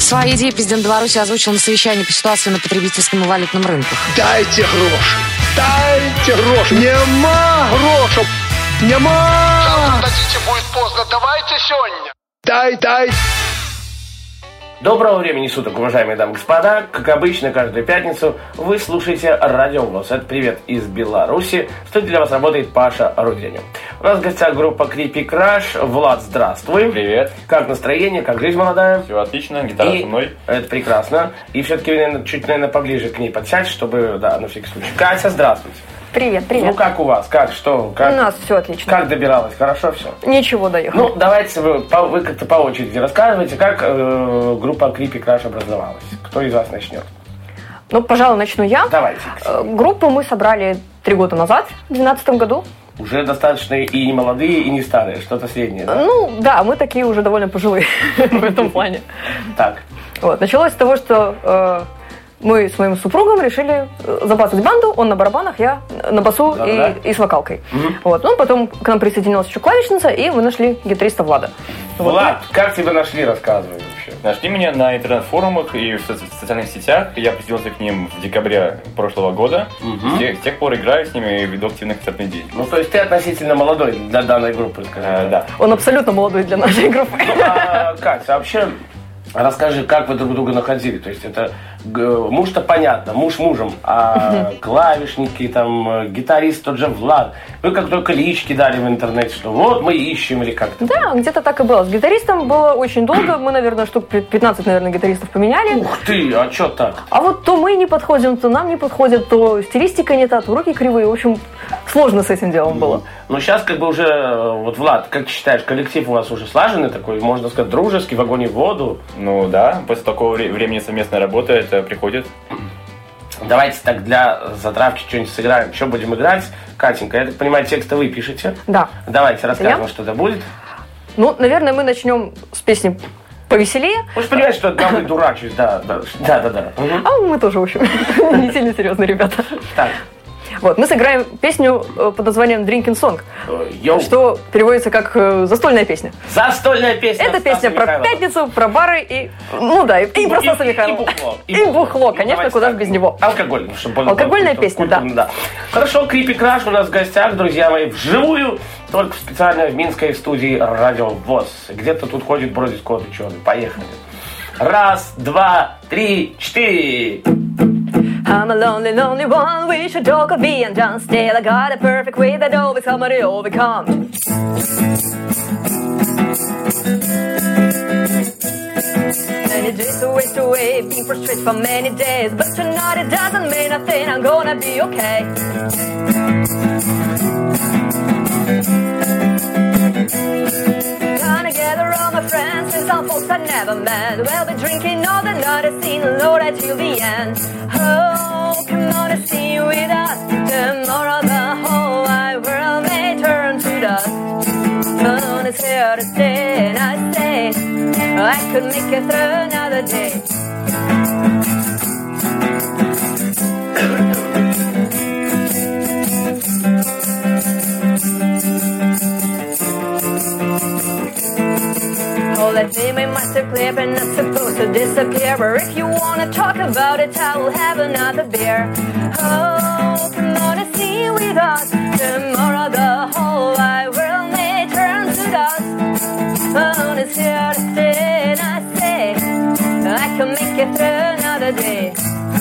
Свои идеи президент Беларуси озвучил на совещании по ситуации на потребительском и валютном рынках. Дайте гроши! Дайте гроши! Нема грошей! Нема! Завтра дадите, будет поздно. Давайте сегодня. Дай! Доброго времени суток, уважаемые дамы и господа. Как обычно, каждую пятницу вы слушаете Радио ВОС. Это привет из Беларуси. В студии для вас работает Паша Руденя. У нас в гостях группа Creepy Crush. Влад, здравствуй. Привет. Как настроение, как жизнь молодая? Все отлично, гитара со мной. Это прекрасно. И все-таки, наверное, поближе к ней подсядь, чтобы, на всякий случай. Катя, здравствуйте. Привет. Ну, как у вас? Как? Что? Как? У нас все отлично. Как добиралась? Хорошо все? Ничего, доехали. Ну, давайте вы как-то по очереди рассказывайте, как группа Creepy Crush образовалась. Кто из вас начнет? Ну, пожалуй, начну я. Давайте. Группу мы собрали 3 года назад, в 2012 году. Уже достаточно и не молодые, и не старые, что-то среднее, да? Ну, да, мы такие уже довольно пожилые в этом плане. Так. Вот, началось с того, что мы с моим супругом решили забацать банду, он на барабанах, я на басу и с вокалкой. Вот. Ну, потом к нам присоединилась еще клавишница, и мы нашли гитариста Влада. Влад, как тебя нашли, рассказывай вообще. Нашли меня на интернет-форумах и в социальных сетях. Я присоединился к ним в декабре прошлого года. С тех пор играю с ними и веду активный концертный день. Ну, то есть ты относительно молодой для данной группы, скажем. Да. Он абсолютно молодой для нашей группы. Катя, вообще расскажи, как вы друг друга находили? То есть это муж-то понятно, муж мужем, а клавишники, там, гитарист тот же Влад. Вы как только лички дали в интернете, что вот мы ищем или как-то. Да, где-то так и было. С гитаристом было очень долго. Мы, наверное, штук 15, гитаристов поменяли. Ух ты, а что так? А вот то мы не подходим, то нам не подходит, то стилистика не та, то руки кривые. В общем, сложно с этим делом было. Ну, сейчас как бы уже, вот, Влад, как ты считаешь, коллектив у вас уже слаженный такой, можно сказать, дружеский, в огонь и в воду? Ну да, после такого времени совместной работы это приходит. Давайте так для затравки что-нибудь сыграем. Что будем играть? Катенька, я так понимаю, тексты вы пишете? Да. Давайте рассказываем, что это будет. Ну, наверное, мы начнем с песни повеселее. Вы же понимаете, что я главный дурачусь, да. А мы тоже, в общем, не сильно серьезные ребята. Так. Вот, мы сыграем песню под названием «Drinking Song», что переводится как «застольная песня». Застольная песня. Это песня про пятницу, про бары и... Ну да, и про Стаса Михайлова. И бухло, конечно, куда же без него. Алкогольная. Алкогольная песня, да. Хорошо, Creepy Crush у нас в гостях, друзья мои, вживую, только специально в Минской студии Радио ВОС. Где-то тут ходит, бродит кот ученый. Поехали. 1, 2, 3, 4. I'm a lonely, lonely one, wish a dog could be undone. Still I got a perfect way that always somebody overcome. Many days to waste away, being frustrated for many days. But tonight it doesn't mean nothing, I'm gonna be okay. Gonna gather all my friends and some folks I never met. We'll be drinking all the night, I've seen the Lord till the end. Oh, come on and sing with us. Tomorrow the whole wide world may turn to dust. Moon is here to stay, and I say I could make it through another day. Oh, let me make myself clear, but not supposed to disappear. Or if you wanna talk about it, I will have another beer. Oh, come on and sing with us. Tomorrow the whole wide world may turn to dust. Moon is here to stay, and I say I can make it through another day.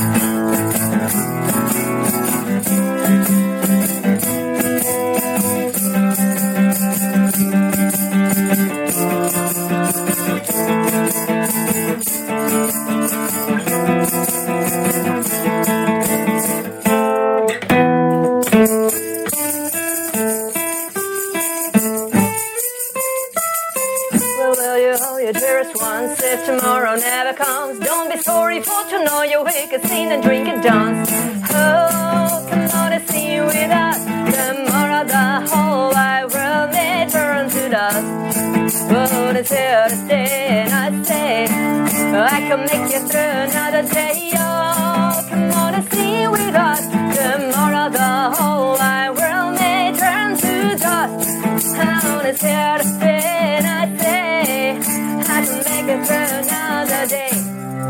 If tomorrow never comes, don't be sorry for to know you we can sing and drink and dance. Oh, come on and sing with us. Tomorrow the whole wide world may turn to dust. But it's here to stay, and I say I can make it through another day. Oh, come on and sing with us. Tomorrow the whole wide world may turn to dust. And it's here to stay, and I say I can make it through another day.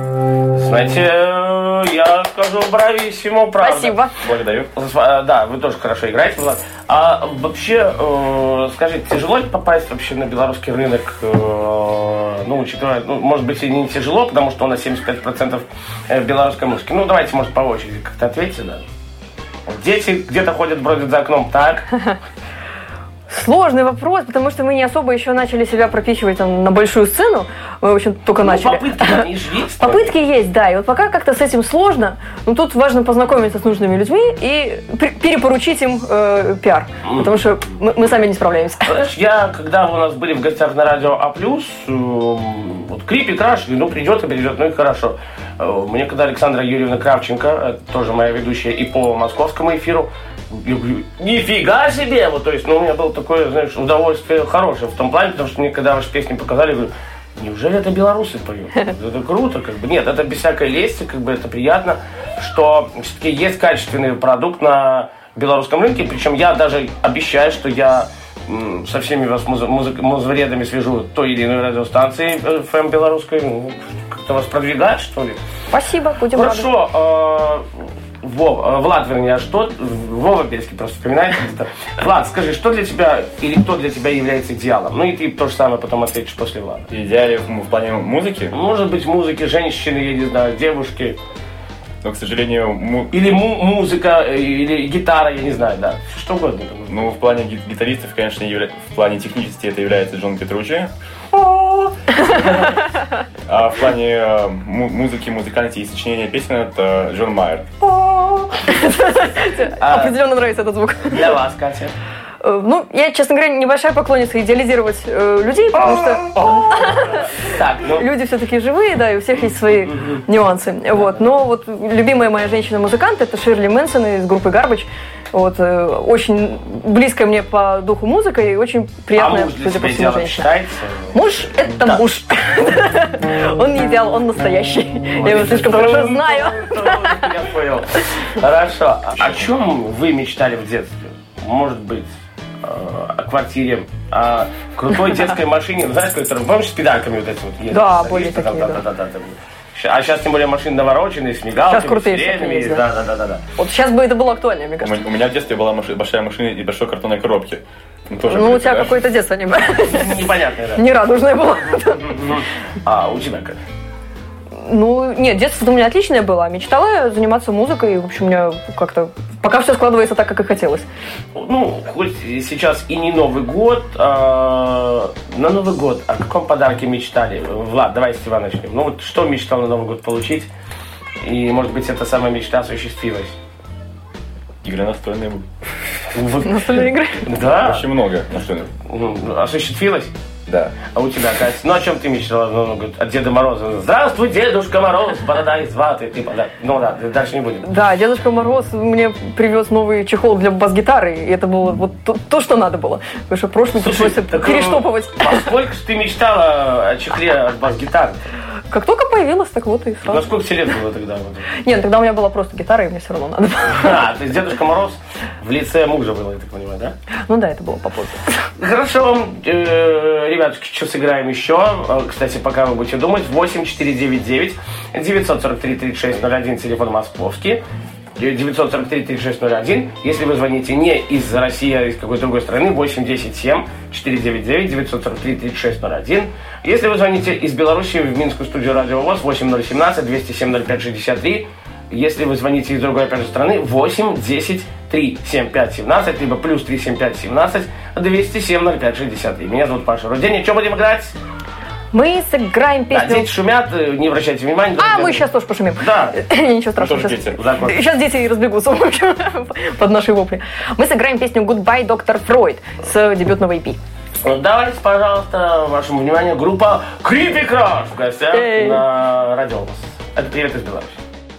Знаете, я скажу брависсимо, правда. Спасибо. Благодарю. Да, вы тоже хорошо играете, Влад. А вообще, скажите, тяжело попасть вообще на белорусский рынок? Ну, учитывая, может быть, и не тяжело, потому что у нас 75% белорусской музыки. Ну, давайте, может, по очереди как-то ответьте, да. Дети где-то ходят, бродят за окном, так? Сложный вопрос, потому что мы не особо еще начали себя пропихивать там, на большую сцену. Мы, в общем, только начали. Попытки, они же есть. Попытки есть, да. И вот пока как-то с этим сложно, но тут важно познакомиться с нужными людьми и перепоручить им пиар. Потому что мы сами не справляемся. Знаешь, когда у нас были в гостях на радио А+, вот Крипи Краш, придет и придет, ну и хорошо. Мне когда Александра Юрьевна Кравченко, тоже моя ведущая и по московскому эфиру, я говорю, нифига себе! Вот, то есть, у меня было такое, знаешь, удовольствие хорошее в том плане, потому что мне, когда ваши песни показали, я говорю, неужели это белорусы поют? Это круто, как бы. Нет, это без всякой лести, как бы это приятно, что все-таки есть качественный продукт на белорусском рынке, причем я даже обещаю, что я со всеми вас музвредами свяжу той или иной радиостанции ФМ белорусской, как-то вас продвигать, что ли? Спасибо, будем рады. Хорошо, Влад, вернее, а что? Вова Бельский просто вспоминает где-то. Влад, скажи, что для тебя или кто для тебя является идеалом? Ну и ты то же самое потом ответишь после Влада. Идеале в плане музыки? Может быть, музыки, женщины, я не знаю, девушки. Но, к сожалению... Или музыка, или гитара, я не знаю, да. Что угодно. Ну, в плане гитаристов, конечно, в плане технически это является Джон Петруччи. А в плане музыки, музыкальности и сочинения песен это Джон Майер. Определенно нравится этот звук. Для вас, Катя? Ну, я, честно говоря, небольшая поклонница идеализировать людей, потому что люди все-таки живые, да, и у всех есть свои нюансы. Вот. Но вот любимая моя женщина-музыкант — это Ширли Мэнсон из группы Garbage. Вот, очень близкая мне по духу музыка и очень приятная, судя по всему, женщина. Муж — это муж. Он не идеал, он настоящий. Я его слишком хорошо знаю. Я понял. Хорошо. О чем вы мечтали в детстве? Может быть, о квартире, о крутой детской машине. Знаешь, которая, помнишь, с педальками вот эти вот ездят? Да, были такие, да. А сейчас, тем более, машины навороченные, с мигалками, сейчас крутые с сиренями. есть, Да. Вот сейчас бы это было актуально, мне кажется. У меня в детстве была большая машина и большой картонной коробки. Ну, у тебя какое-то детство непонятное, да. Нерадужное было. А у тебя как? Ну, нет, детство у меня отличное было. Мечтала я заниматься музыкой. В общем, у меня как-то пока все складывается так, как и хотелось. Ну, хоть сейчас и не Новый год, на Новый год о каком подарке мечтали? Влад, давай с тебя начнем. Ну, вот что мечтал на Новый год получить? И, может быть, эта самая мечта осуществилась? Игры настольные. Настольные игры? Да. Очень много настольных. Осуществилась? Да. А у тебя, Катя? Ну, о чем ты мечтала? От Деда Мороза. Здравствуй, Дедушка Мороз, борода из ваты. Ну да, дальше не будем. Да, Дедушка Мороз мне привез новый чехол для бас-гитары. И это было вот то, что надо было. Потому что прошлый пришлось перештопывать. А сколько же ты мечтала о чехле от бас-гитары? Как только появилась, так вот и сразу. Ну, сколько тебе лет было тогда? Нет, тогда у меня была просто гитара, и мне все равно надо было. То есть Дедушка Мороз в лице мужа был, я так понимаю, да? Ну да, это было попозже. Хорошо, ребятушки, что сыграем еще? Кстати, пока вы будете думать, 8499 943 3601, телефон московский. 943-3601. Если вы звоните не из России, а из какой-то другой страны, 8-10-7-499-943-3601. Если вы звоните из Беларуси в Минскую студию Радио ВОС, 8017-207-05-63. Если вы звоните из другой, опять же, страны, 8-10-3-75-17, либо плюс 3-75-17-207-05-63. Меня зовут Паша Рудень. Что будем играть? Мы сыграем песню... Да, дети шумят, не обращайте внимания. Мы сейчас тоже пошумим. Да. Ничего страшного. Сейчас дети и разбегутся, в общем, под наши вопли. Мы сыграем песню «Goodbye, Dr. Freud» с дебютного EP. Давайте, пожалуйста, вашему вниманию группа Крипи Краш в гостях на Радио ВОС. Это привет из Беларуси.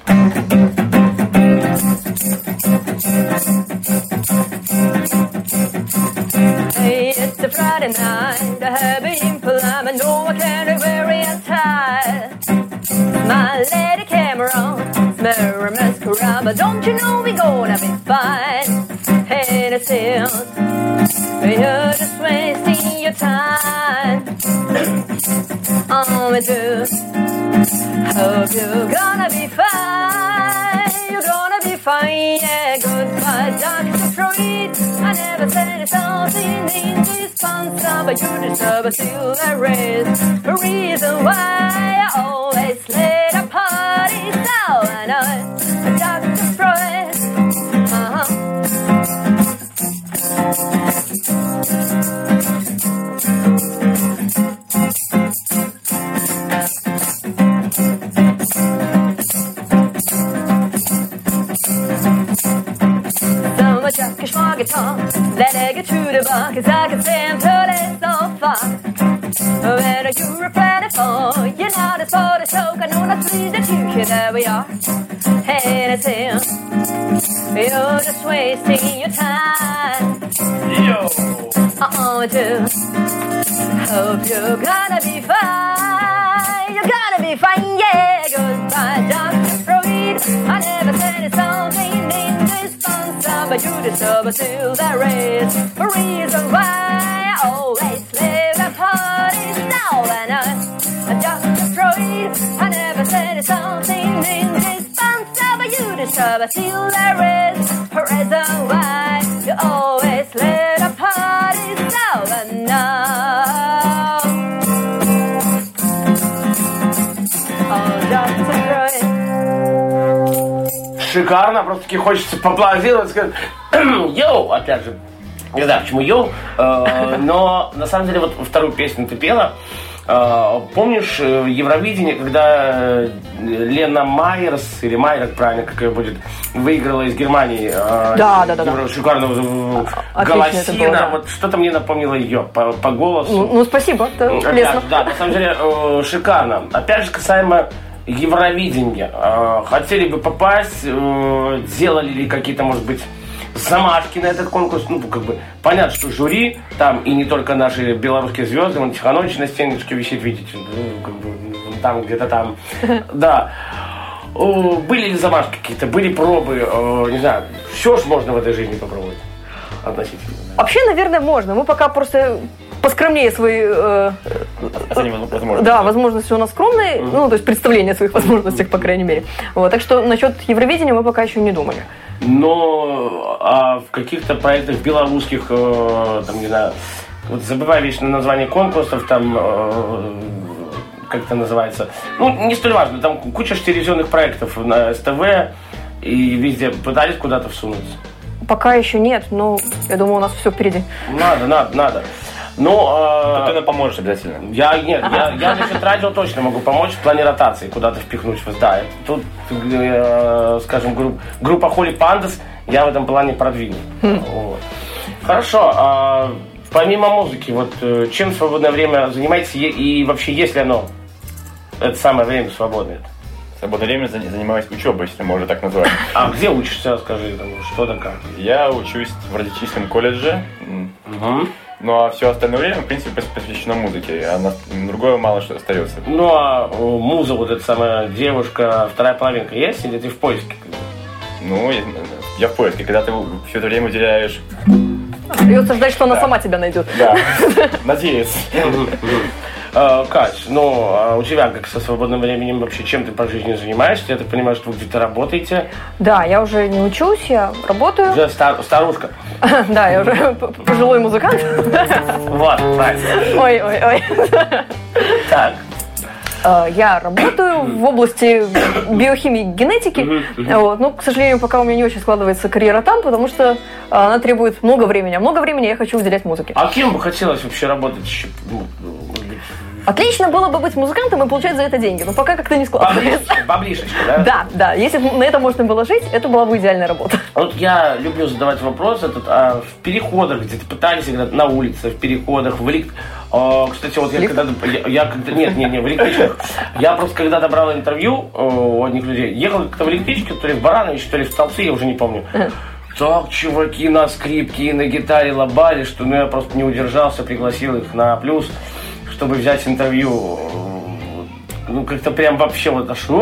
Hey, it's a Friday night, I have been plum, and no, I can't very untied. My lady Cameron, Mary Mascara, but don't you know we gonna be fine? And it seems you're just wasting your time. on me too. Hope you're gonna be fine. You're gonna be fine, yeah. Goodbye, Dr. Freud. I never said something indispensable, but you deserve a still there is a reason why I always let a party down. And I'm Dr. Freud. So much Turkish my guitar, let it get through the bar, 'cause I can stand till it's so far. Where are you ready for? You're not as for the show, I know not please that you here, there we are. Hey, that's it. You're just wasting your time. Yo! Too. Hope you're gonna be fine. You're gonna be fine, yeah. Goodbye, Dr. Freud. I never said it's something indispensable, but you deserve a still there is a reason why I always live the parties now. And I'm Dr. Freud. I never said it's something indispensable, but you deserve a still there is a reason why you always live the parties now. And now, oh, Dr. Freud. Шикарно, просто-таки хочется поаплодировать, сказать йоу, опять же, не знаю, почему йоу, но на самом деле вот вторую песню ты пела. Помнишь Евровидение, когда Лена Майерс, или Майер, правильно, как ее будет, выиграла из Германии Да. шикарного голосина. Да. Вот что-то мне напомнило ее по голосу. Ну спасибо, это лестно. Да, на самом деле шикарно. Опять же, касаемо Евровидения. Хотели бы попасть, делали ли какие-то, может быть, замашки на этот конкурс? Ну, как бы, понятно, что жюри, там и не только наши белорусские звезды, вон Тиханович на стеночке висит, видите, ну, как бы, там, где-то там. Да. Были ли замашки какие-то, были пробы, не знаю, все же можно в этой жизни попробовать относительно. Вообще, наверное, можно. Мы пока просто поскромнее свои возможности у нас скромные, ну, то есть представление о своих возможностях, по крайней мере. Вот, так что насчет Евровидения мы пока еще не думали. Но в каких-то проектах белорусских, там, не знаю, вот забываю вечно название конкурсов, там, как это называется, ну, не столь важно, там куча телевизионных проектов на СТВ, и везде пытались куда-то всунуться. Пока еще нет, но я думаю, у нас все впереди. Надо. Ну, ты нам поможешь обязательно. Я насчет радио точно могу помочь в плане ротации, куда-то впихнуть вас. Да, тут, скажем, группа Holy Pandas я в этом плане продвину. Вот. Хорошо. Помимо музыки, вот чем в свободное время занимаетесь и вообще есть ли оно? Это самое время свободное. В свободное время занимаюсь учебой, если можно так назвать. А где учишься, скажи, там, что да как? Я учусь в радиотехническом колледже. Ну, а все остальное время, в принципе, посвящено музыке, а на другое мало что остается. Ну, а муза, вот эта самая девушка, вторая половинка есть, или ты в поиске? Ну, я в поиске, когда ты все это время уделяешь... Придется ждать, что она сама тебя найдет. Да, надеюсь. Кать, ну, а у тебя как со свободным временем вообще, чем ты по жизни занимаешься? Я так понимаю, что вы где-то работаете? Да, я уже не учусь, я работаю. Уже старушка? Да, я уже пожилой музыкант. Вот, правильно. Ой. Так. Я работаю в области биохимии и генетики, вот, но, к сожалению, пока у меня не очень складывается карьера там, потому что она требует много времени, а много времени я хочу уделять музыке. А кем бы хотелось вообще работать? Отлично было бы быть музыкантом и получать за это деньги, но пока как-то не складывается. Баблишечка, да? Да, если бы на это можно было жить, это была бы идеальная работа. Вот я люблю задавать вопрос в переходах, где-то пытались играть на улице, в переходах, кстати, вот я когда... в электричках. Я просто когда брал интервью у одних людей, ехал как-то в электричке, то ли в Барановиче, то ли в Столбцы, я уже не помню. Так, чуваки на скрипке и на гитаре лобали, что я просто не удержался, пригласил их на плюс, чтобы взять интервью. Ну, как-то прям вообще вот аж,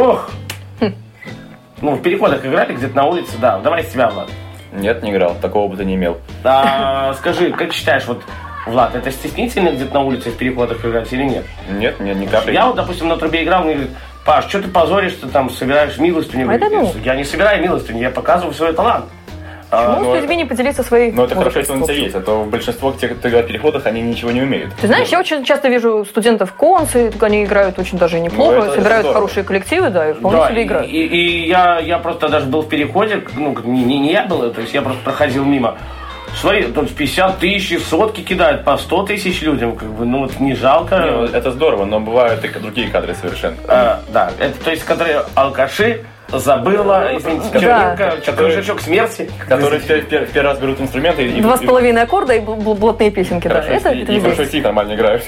Ну, в переходах играли где-то на улице, да. Давай с тебя, Влад. Нет, не играл, такого опыта не имел. Скажи, как считаешь, вот Влад, это стеснительно где-то на улице в переходах играть или нет? Нет, ни капли. Я вот, допустим, на трубе играл, мне говорит: Паш, что ты позоришься, там, собираешь милостыню? Я не собираю милостыню, я показываю свой талант. Почему с людьми не поделиться своей Ну, это хорошо, музыкой, если он у тебя есть, а то большинство тех, кто играет в переходах, они ничего не умеют. Ты знаешь, я очень часто вижу студентов концы, они играют очень даже неплохо, это собирают здорово. хорошие коллективы, да, и вполне себе играют. И я просто даже был в переходе, ну, не я был, то есть я просто проходил мимо. Смотри, тут 50 тысяч, сотки кидают, по 100 тысяч людям, как бы, ну, вот не жалко. Это здорово, но бывают и другие кадры совершенно. Да, это, то есть, которые алкаши, забыла, извините, чернинка, кружочек смерти. Которые в первый раз берут инструменты и... 2,5 аккорда и блатные песенки, да. Это И хорошо стих нормально играют.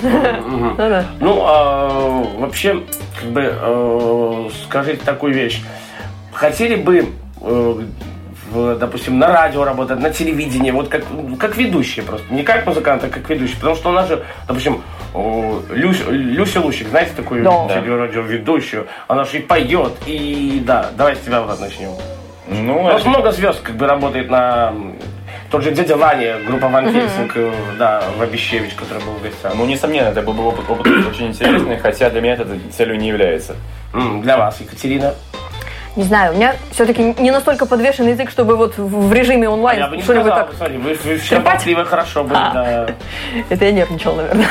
Ну, вообще, как бы, скажите такую вещь. Хотели бы, допустим, на радио работать, на телевидении, вот как ведущие просто. Не как музыкант, а как ведущий. Потому что у нас же, допустим, Люся Лущик, знаете такую радиоведущую? Она же и поет, и да, давай с тебя, Влад, начнем. Ну, у нас много звезд как бы работает на... Тот же дядя Ваня, группа Ван Хельсинг, да, Вабищевич, который был в гостях. Ну, несомненно, это был опыт очень интересный, хотя для меня это целью не является. Для вас, Екатерина? Не знаю, у меня все-таки не настолько подвешен язык, чтобы вот в режиме онлайн я бы не что-нибудь сказал, так... смотри, вы все болтливы, хорошо были, да. Это я нервничал, наверное.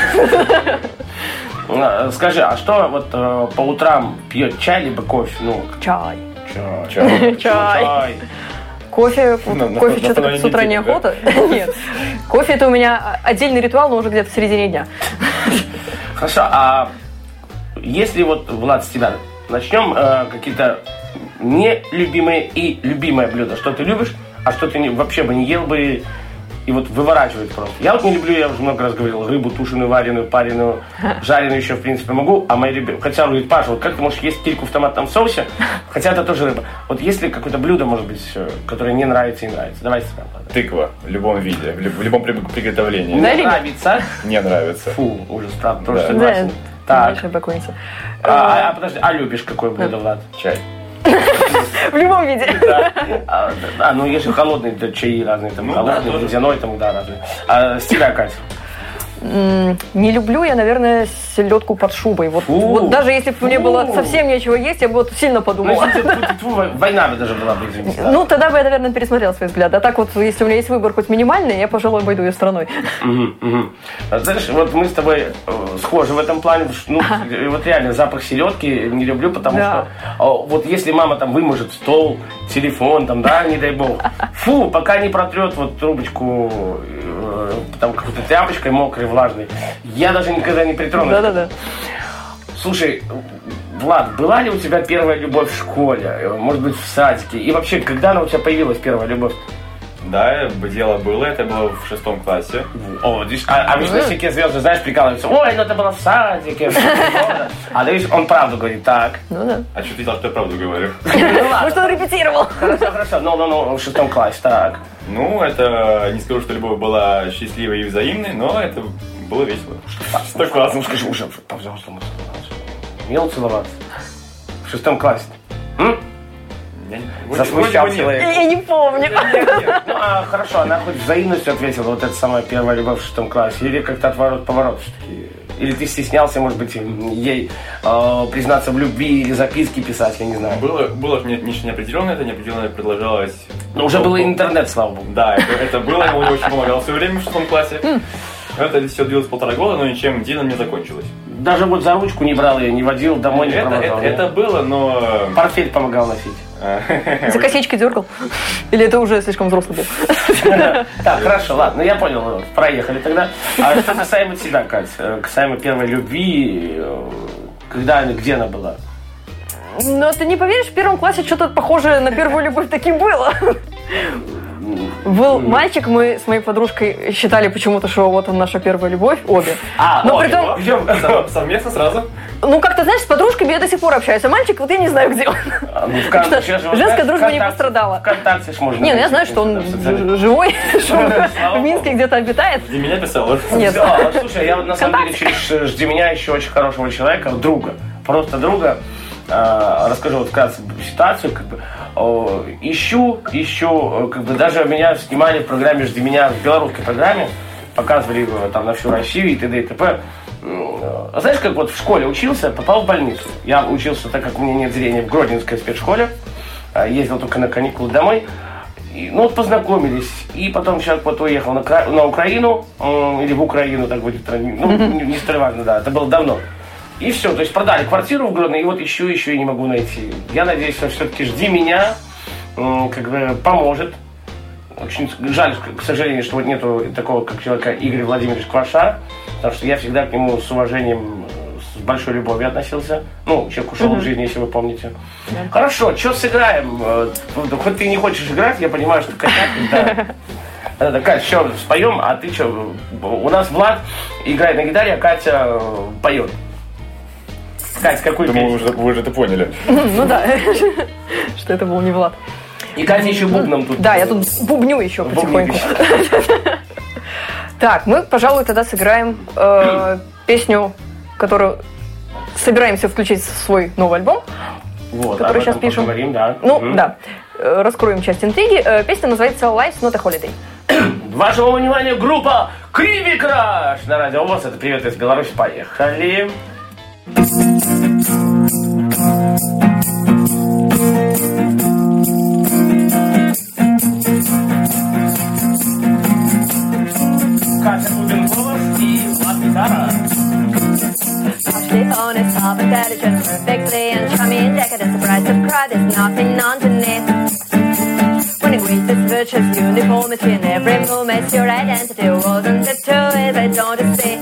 Скажи, а что вот по утрам пьет, чай либо кофе? Ну, Чай. Чай. Кофе что-то как с утра неохота. Нет. Кофе это у меня отдельный ритуал, но уже где-то в середине дня. Хорошо, а если вот, Влад, с тебя начнем, какие-то нелюбимые и любимое блюдо. Что ты любишь, а что ты вообще бы не ел бы и вот выворачивает просто. Я вот не люблю, я уже много раз говорил, рыбу тушеную, вареную, пареную, жареную еще в принципе могу, а мои любимые... Хотя он говорит: Паша, вот как ты можешь есть кильку в томатном соусе, хотя это тоже рыба. Вот есть ли какое-то блюдо, может быть, которое не нравится и нравится? Давайте сюда. Тыква в любом виде, в любом приготовлении. Не нравится? Не нравится. Фу, ужас, правда, тоже согласен. Так. Подожди, а любишь какое блюдо, Влад? Чай. В любом виде. Да, ну есть же холодные чаи разные, там холодный, ледяной, там, да, разные. А с тебя, Катя? Не люблю я, наверное, селедку под шубой. Вот даже если бы мне было совсем нечего есть, я бы вот сильно подумала. Война бы даже была бы, извините. Ну, тогда бы я, наверное, пересмотрела свои взгляды. А так вот, если у меня есть выбор хоть минимальный, я, пожалуй, обойду ее страной. Знаешь, вот мы с тобой схожи в этом плане. Ну, вот реально, запах селедки не люблю, потому что вот если мама там выможет стол, телефон, там, да, не дай бог, фу, пока не протрет вот трубочку там какой-то тряпочкой мокрой, влажной, я даже никогда не притронусь. Да. Слушай, Влад, была ли у тебя первая любовь в школе? Может быть, в садике? И вообще, когда она у тебя появилась, первая любовь? Да, дело было, это было в 6 классе. О, видишь, а обычно всякие звезды, знаешь, прикалываются: ой, ну это было в садике. А ты видишь, он правду говорит, так. Ну да. А что ты делал, что я правду говорю? Может, он репетировал. Хорошо, ну, в 6 классе, так. Ну, это, не скажу, что любовь была счастливой и взаимной, но это было весело. 100 класс, ну скажи, уже, по-взрослому. Умел целоваться? В 6 классе. Засмущал человек. Я не помню. Ну, хорошо, она хоть взаимностью ответила, вот это самая первая любовь в 6 классе, или как-то отворот-поворот все-таки? Или ты стеснялся, может быть, ей признаться в любви или записки писать, я не знаю. Было нечто неопределенное, это неопределенное продолжалось. Но уже был интернет, слава богу. Да, это было, ему очень помогало все время в 6 классе. Это все длилось 1,5 года, но ничем дельным не закончилось. Даже вот за ручку не брал ее, не водил, домой не провожал. Это было, но... Портфель помогал носить. За косичкой дергал? Или это уже слишком взрослый был? Так, хорошо, ладно, я понял, проехали тогда. А что касаемо тебя, Кать, касаемо первой любви, когда она, где она была? Ну, ты не поверишь, в 1 классе что-то похожее на первую любовь таки было. Был мальчик, мы с моей подружкой считали почему-то, что вот он наша первая любовь, обе. Но притом... Совместно сразу? Ну, как-то, знаешь, с подружками я до сих пор общаюсь, а мальчик, вот я не знаю, где он. Женская дружба не пострадала. ВКонтакте можно. Не, ну я знаю, что он живой, что он в Минске где-то обитает. Жди меня писал. Нет. Слушай, я вот на самом деле через «Жди меня» еще очень хорошего человека, друга, просто друга, расскажу вот вкратце ситуацию, как бы, ищу, как бы даже меня снимали в программе «Жди меня», в белорусской программе, показывали там на всю Россию и т.д. и т.п. Знаешь, как вот в школе учился, попал в больницу. Я учился, так как у меня нет зрения, в Гродненской спецшколе. Ездил только на каникулы домой. И, ну вот познакомились. И потом человек вот уехал на Украину. Или в Украину, так будет. Ну, не столь важно, да. Это было давно. И все, то есть продали квартиру в Гродно, и вот ищу и не могу найти. Я надеюсь, что все-таки «Жди меня» как бы поможет. Очень жаль, к сожалению, что вот нету такого, как человека Игорь Владимирович Кваша, потому что я всегда к нему с уважением, с большой любовью относился. Ну, человек ушел из жизни, если вы помните. Да. Хорошо, что сыграем? Хоть ты не хочешь играть, я понимаю, что Катя, да. Катя, что, споем, а ты что? У нас Влад играет на гитаре, а Катя поет. Катя, какую песню? Вы уже это поняли. Ну да, что это был не Влад. И Катя еще бубном тут. Да, я тут бубню еще потихоньку. Так, мы, пожалуй, тогда сыграем песню, которую собираемся включить в свой новый альбом, который сейчас пишем. Поговорим, да. Ну, да. Раскроем часть интриги. Песня называется «Life's not a holiday». Вашему вниманию группа Криви Краш на радио ВОС. Это привет из Беларуси. Поехали. Катя Бубен голос и Влад гитара. Partially honest, half intelligent, perfectly and charming, decadent, surprise of pride, there's nothing underneath. When it with this virtuous uniformity in every moment, your identity wasn't the truth, I don't see.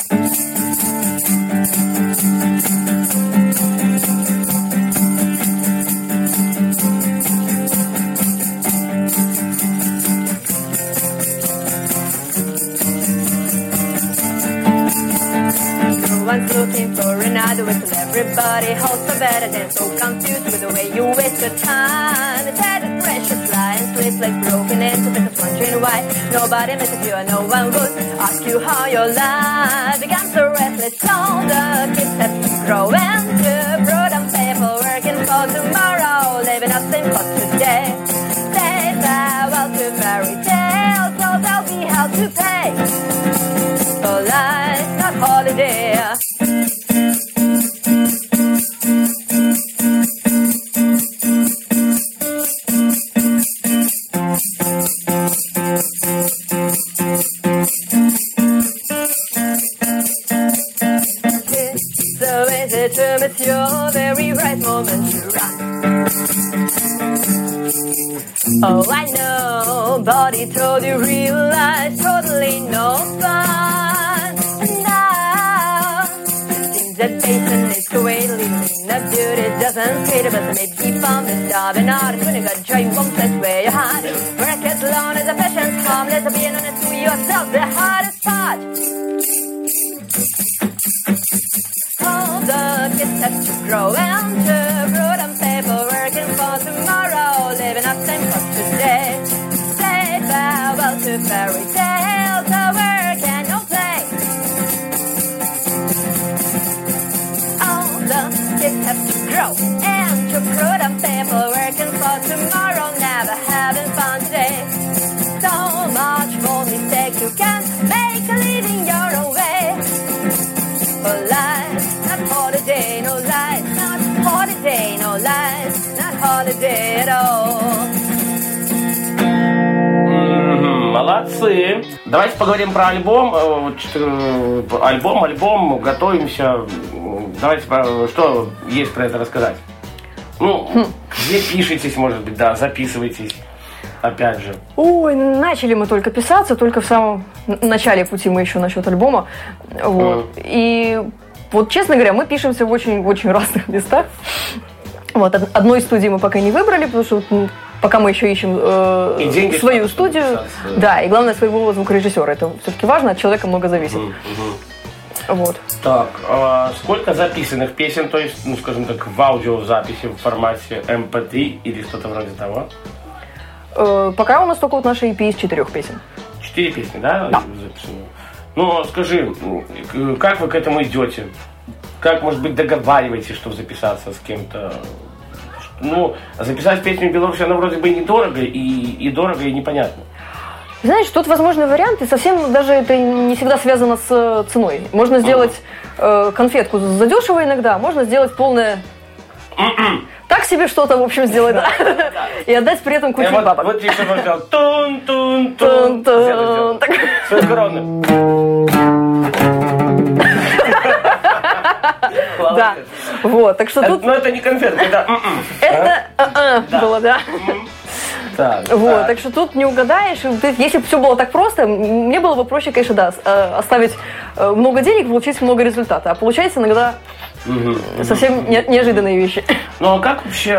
One's looking for another way till everybody holds a better than so confused with the way you waste your time. It's had a precious lie and sleep like broken into pieces, wondering why nobody misses you and no one would ask you how your life began so restless. All the kids have to grow into brutal paper, working for tomorrow, living nothing but today. Say farewell to fairy tales, so they'll be held to pay. For life's not holiday. So easy to miss your very right moment to run. Oh, I know, body told you real life totally no fun. And now, seems that Jason is greatly lean. The beauty doesn't fit, but maybe from the start an artist when you got joy, won't that's where your heart. Work as long as the passion's harmless, being honest to yourself, the hardest part. All the kids have to grow into brood and paper, working for tomorrow, living up time for today. Say farewell to fairy tales, no work and no play. All the kids have to grow into brood and paper, working for tomorrow, never having fun today. So much more mistakes you can make, living your own way. For life, not holiday, no life, not holiday, no life, not holiday at all. Молодцы. Давайте поговорим про альбом. Альбом, готовимся. Давайте, что есть про это рассказать? Ну, где пишетесь, может быть, да, записывайтесь. Опять же. Ой, начали мы только писаться, только в самом начале пути мы еще насчет альбома. Вот. И вот, честно говоря, мы пишемся в очень разных местах. Вот. Одной студии мы пока не выбрали, потому что пока мы еще ищем свою студию. Да, и главное, своего звукорежиссера. Это все-таки важно, от человека много зависит. Вот. Так, сколько записанных песен, то есть, ну, скажем так, в аудиозаписи в формате MP3 или что-то вроде того? Пока у нас только вот наша EP из 4 песен. 4 песни, да? Да. Ну, скажи, как вы к этому идете? Как, может быть, договариваетесь, чтобы записаться с кем-то? Ну, записать песню в Беларуси, она вроде бы недорого, и дорого, и непонятно. Знаешь, тут возможны варианты, совсем даже это не всегда связано с ценой. Можно сделать конфетку задешево иногда, можно сделать полное... Так себе что-то, в общем, сделать, да. И отдать при этом кучу бабок. Вот еще он сказал тун-тун-тун. С огромным. Да, вот, так что тут... Но это не конфетка, это... Это было, да. Вот, так что тут не угадаешь. Если бы все было так просто, мне было бы проще, конечно, да, оставить много денег, получить много результата. А получается иногда совсем неожиданные вещи. Ну а как вообще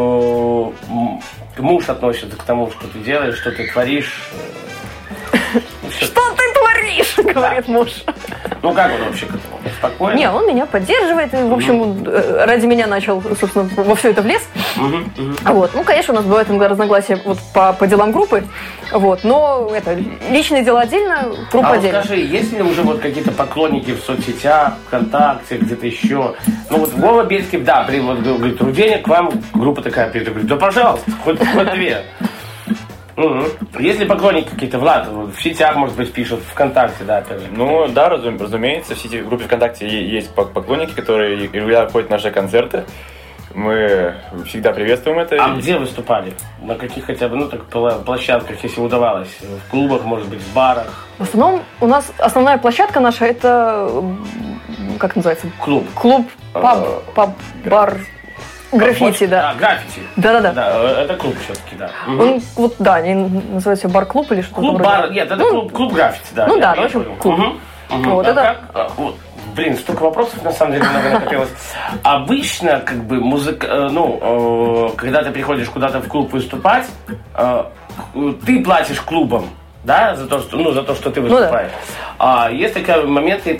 муж относится к тому, что ты делаешь, что ты творишь? Что ты творишь, говорит муж. Ну как он вообще к этому? Спокойно? Не, он меня поддерживает. И, в общем, ради меня начал, собственно, во все это влез. Вот. Ну, конечно, у нас бывают иногда разногласия вот, по делам группы. Вот. Но это личные дела отдельно, группа отдельно. А скажи, есть ли уже вот какие-то поклонники в соцсетях, ВКонтакте, где-то еще? Ну вот Вова Бельский, да, вот, говорит, Руденя, к вам группа такая придет. Говорит, да пожалуйста, хоть две. Есть ли поклонники какие-то, Влад, в сетях, может быть, пишут, ВКонтакте, да, опять же? Ну, да, разумеется, в сети, в группе ВКонтакте есть поклонники, которые регулярно ходят на наши концерты. Мы всегда приветствуем это. А где выступали? На каких хотя бы, ну, так, площадках, если удавалось? В клубах, может быть, в барах? В основном у нас основная площадка наша, это, как называется? Клуб. Клуб, паб, бар... Граффити, да. А, граффити. Да. Да, это клуб все-таки, да. Он, вот, да, они называются бар-клуб или что-то вроде. Клуб-бар, нет, это клуб граффити, да. Ну да, в общем, клуб. Вот это... Блин, столько вопросов, на самом деле, много накопилось. Обычно, как бы, когда ты приходишь куда-то в клуб выступать, ты платишь клубам, да, за то, что ты выступаешь. А есть такие моменты,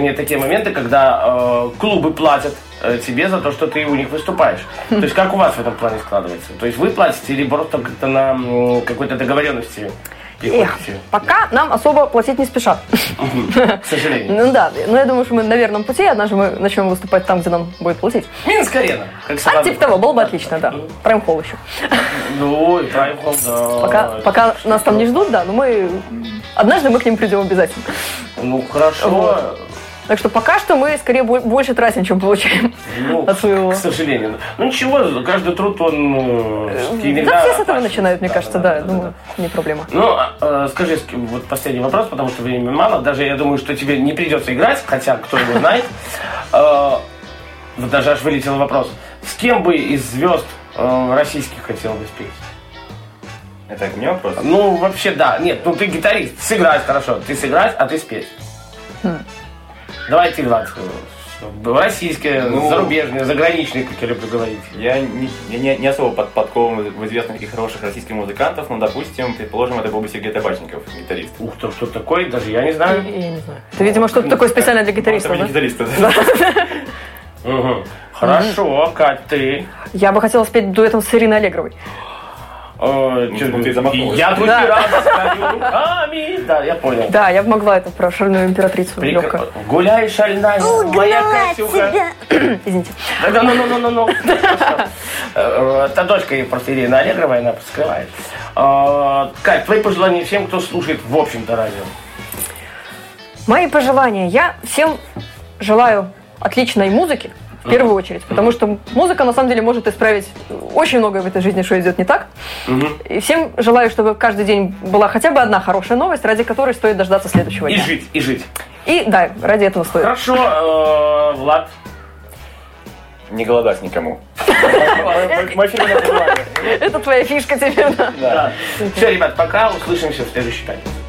когда клубы платят тебе за то, что ты у них выступаешь. То есть как у вас в этом плане складывается? То есть вы платите или просто как-то на какой-то договоренности? Пока нам особо платить не спешат. К сожалению. Ну да, но я думаю, что мы на верном пути, однажды мы начнем выступать там, где нам будет платить. Минск-арена. Типа того, было бы отлично, да. Прайм-холл еще. Ну, и Прайм-холл, да. Пока нас там не ждут, да, но однажды мы к ним придем обязательно. Ну, хорошо. Так что пока что мы скорее больше тратим, чем получаем от своего. К сожалению. Ну ничего, каждый труд, он иногда... Да, все с этого начинают, мне кажется, да. Думаю, не проблема. Ну, скажи, вот последний вопрос, потому что времени мало. Даже я думаю, что тебе не придется играть, хотя кто его знает. Вот даже аж вылетел вопрос. С кем бы из звезд российских хотел бы спеть? Это к мне вопрос? Ну, вообще, да. Нет, ну ты гитарист. Сыграть хорошо. Ты сыграть, а ты спеть. Давай ты, Влад, российские, зарубежные, заграничные, как я люблю говорить. Я не особо подкован в известных и хороших российских музыкантов, но, допустим, предположим, это был бы Сергей Табачников, гитарист. Ух, кто такой, даже я не знаю. Я не знаю. Это, видимо, что-то такое специально для гитаристов, да? Гитариста, да. Хорошо, Кать, ты? Я бы хотела спеть дуэтом с Ириной Аллегровой. Ты замахнулась. Я тут рядом руками. Да, я понял. Да, я бы могла это про шальную императрицу. Гуляй, шальная, моя Катюха. Извините. Да, ну. Это дочка просто Ирина Аллегрова, она скрывает. Кать, твои пожелания всем, кто слушает, в общем-то, радио? Мои пожелания. Я всем желаю отличной музыки. В первую очередь, потому что музыка на самом деле может исправить очень многое в этой жизни, что идет не так. И всем желаю, чтобы каждый день была хотя бы одна хорошая новость, ради которой стоит дождаться следующего дня. И жить. И да, ради этого стоит. Хорошо, Влад. Не голодать никому. Это твоя фишка теперь, да. Все, ребят, пока. Услышимся в следующий пятницу.